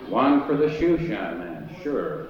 One for the shoeshine man, sure.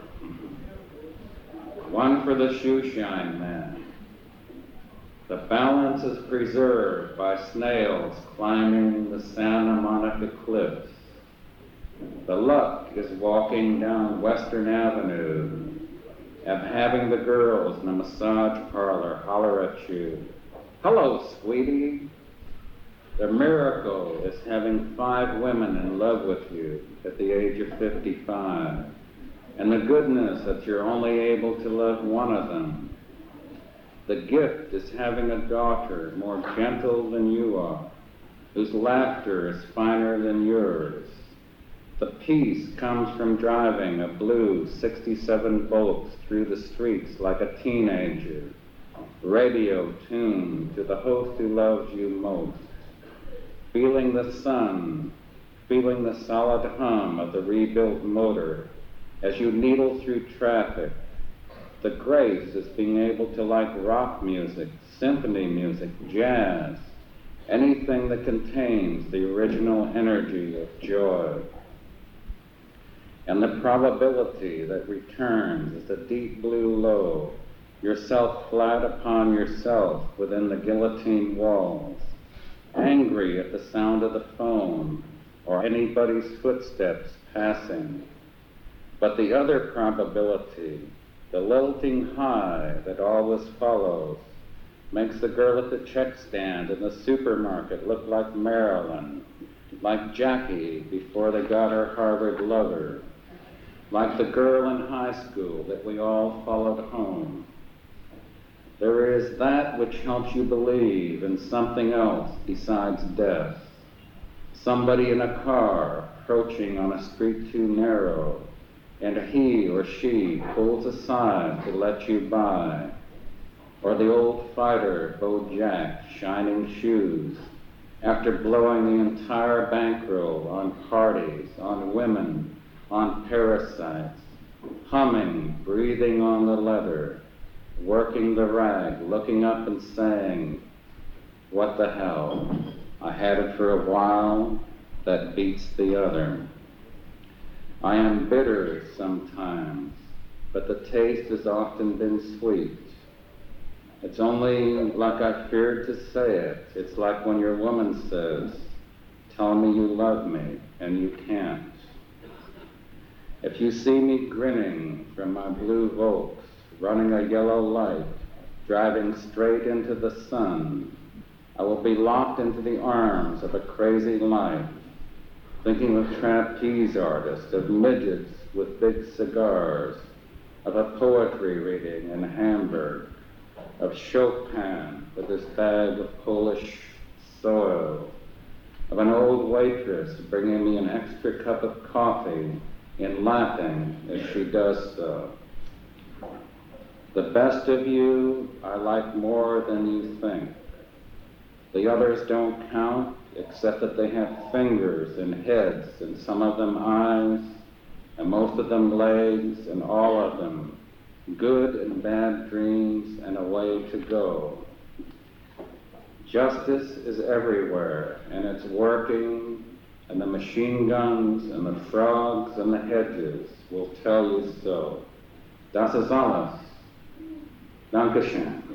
One for the shoeshine man. The balance is preserved by snails climbing the Santa Monica cliffs. The luck is walking down Western Avenue and having the girls in a massage parlor holler at you, "Hello, sweetie." The miracle is having 5 women in love with you at the age of 55, and the goodness that you're only able to love one of them. The gift is having a daughter more gentle than you are, whose laughter is finer than yours. The peace comes from driving a blue 67 Volks through the streets like a teenager, radio tuned to the host who loves you most. Feeling the sun, feeling the solid hum of the rebuilt motor as you needle through traffic. The grace is being able to like rock music, symphony music, jazz, anything that contains the original energy of joy. And the probability that returns is the deep blue low, yourself flat upon yourself within the guillotine walls, angry at the sound of the phone or anybody's footsteps passing. But the other probability, the lilting high that always follows, makes the girl at the check stand in the supermarket look like Marilyn, like Jackie before they got her Harvard lover, like the girl in high school that we all followed home. There is that which helps you believe in something else besides death. Somebody in a car approaching on a street too narrow, and he or she pulls aside to let you by. Or the old fighter, Bo Jack, shining shoes, after blowing the entire bankroll on parties, on women, on parasites, humming, breathing on the leather, working the rag, looking up and saying, "What the hell? I had it for a while, that beats the other." I am bitter sometimes, but the taste has often been sweet. It's only like I feared to say it. It's like when your woman says, "Tell me you love me," and you can't. If you see me grinning from my blue Volks, running a yellow light, driving straight into the sun, I will be locked into the arms of a crazy life, thinking of trapeze artists, of midgets with big cigars, of a poetry reading in Hamburg, of Chopin with his bag of Polish soil, of an old waitress bringing me an extra cup of coffee and laughing as she does so. The best of you I like more than you think. The others don't count, except that they have fingers and heads, and some of them eyes, and most of them legs, and all of them good and bad dreams and a way to go. Justice is everywhere, and it's working, and the machine guns and the frogs and the hedges will tell you so. Das ist alles. Dankeschön.